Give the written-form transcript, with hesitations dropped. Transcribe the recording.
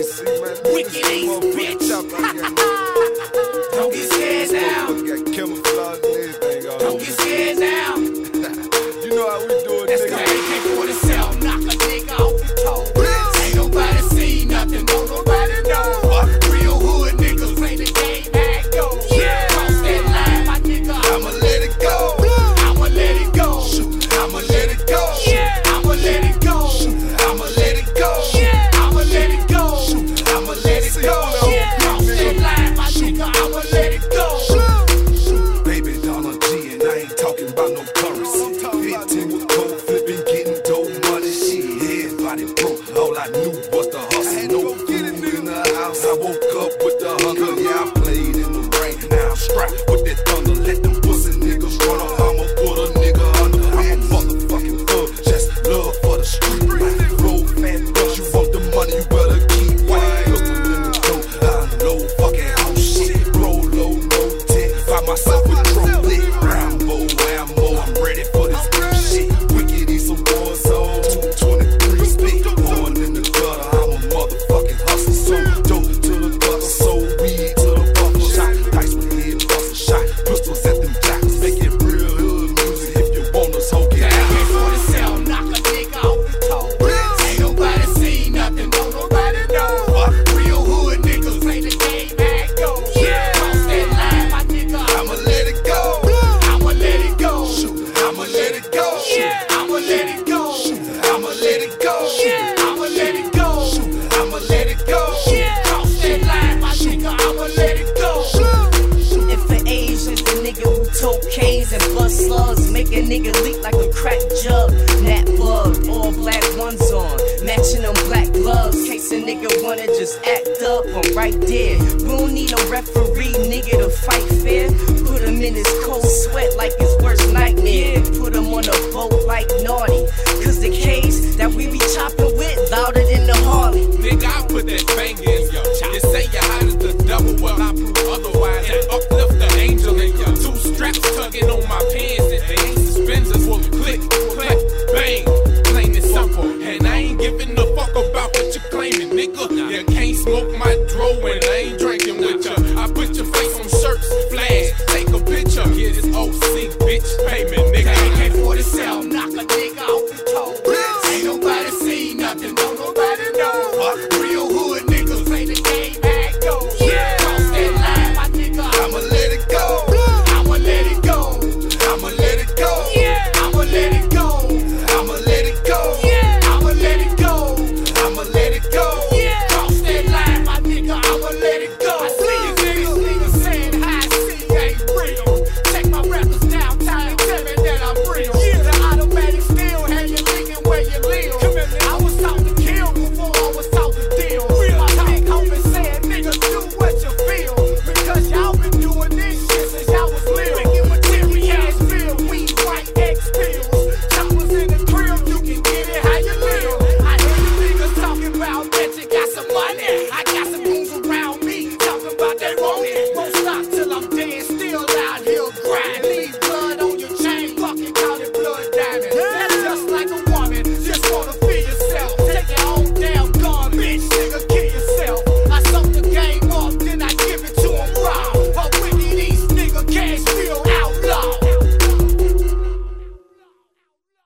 Wicked Ace, bitch. Don't get scared now. Don't get scared now. You know how we do it, That's nigga. the AK-47, knock a nigga off the toe. Ain't nobody seen nothing, don't nobody know. Real hood niggas play the game, how it goes. Cross that line, my nigga, I'ma let it go. I'ma let it go. I'ma let it go. I'ma let it go. I'ma let it go. I'ma let it go. I'ma let it go. Cross that line, my nigga, I'ma let it go. Baby Dollar G, and I ain't talking about no currency. 15 was cold flipping, getting dope money. Shit, everybody broke. All I knew was the hustle. No food in the house. I woke up with the hunger. Yeah, I played in the rain. Now I'm strapped with that thunder. Let them pussy niggas run up. I'ma put a nigga under. I'm a motherfucking thug. Just love for the street. Roll fat, but you want the money, you better keep white. Look in the door. I know fucking house shit. Roll low, no tent. Find myself with trumpet. Rambo, ammo. I'm ready for this shit. Wicked East of Warzone. 223 speed. Born in the gutter. I'm a motherfucking hustler. So dope to the gutter. So weed to the buffer. Shot dice with head bust a shot. Pistols at them jacks. Make it real hood music. If you want us, ho, get out. AK-47, knock a nigga off the toe. Ain't nobody seen nothing, don't nobody know. Real hood niggas play the game, how it goes. Cross that line, my nigga, I'ma let it go. I'ma let it go. I'ma let it go. I'ma let it go. I'ma let it go. I'ma let it go. I'ma let it go. Cross that line, my nigga, I'ma let it go. If an Asian's the nigga who tote K's and bust slugs, make a nigga leak like a crack jug. Nat bug, all black ones on, matching them black gloves. Case a nigga wanna just act up, I'm right there. We don't need no referee, nigga, to fight fair. Put him in his cold sweat like his worst nightmare. Put him on a boat like Naughty, cause the K's that we be chopping with louder than the Harley. Nigga, I put that banger in ya. You say you're hot as the devil, well I prove otherwise. And uplift the angel in ya. Two straps tugging on my pants and they ain't suspenders. Well, click, clap, bang, plain and simple. And I ain't giving a fuck about what you claiming, nigga. You can't smoke my dro and I ain't drinking with ya. I put your face on shirts, flash, take a picture. Get this OC, bitch, payment, nigga. AK-47, knock a nigga off the toe. Ain't nobody seen nothing, don't nobody know. Real hood niggas play the game, how it goes. Cross that line, my nigga, I'ma let it go. I'ma let it go. I'ma let it go. I'ma let it go. I'ma let it go. I'ma let it go. I'ma let it go. Cross that line, my nigga, I'ma let it go.